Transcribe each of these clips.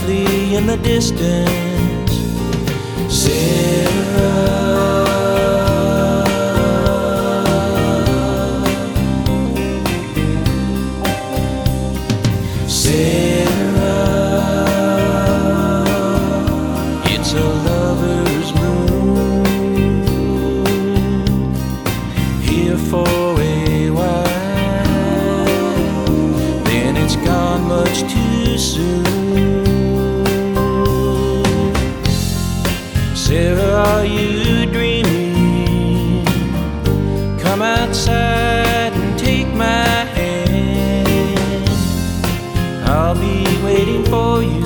softly in the distance. Sarah, it's a lover's moon, here for a while, then it's gone much too soon. Sarah, are you dreaming? Come outside and take my hand, I'll be waiting for you.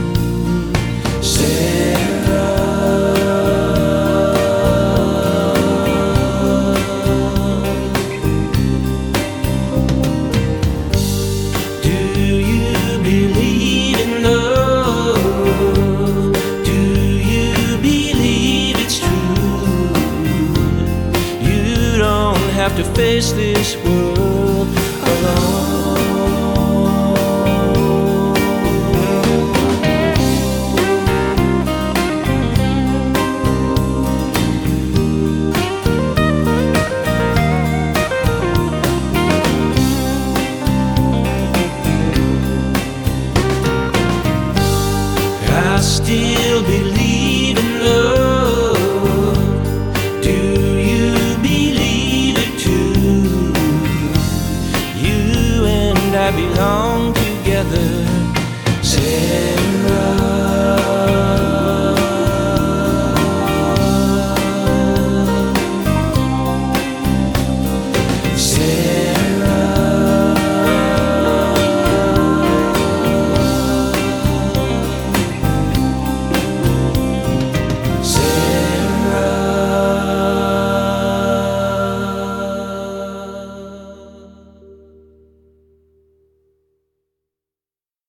Have to face this world alone. I still believe in love. Do you believe it too? You and I belong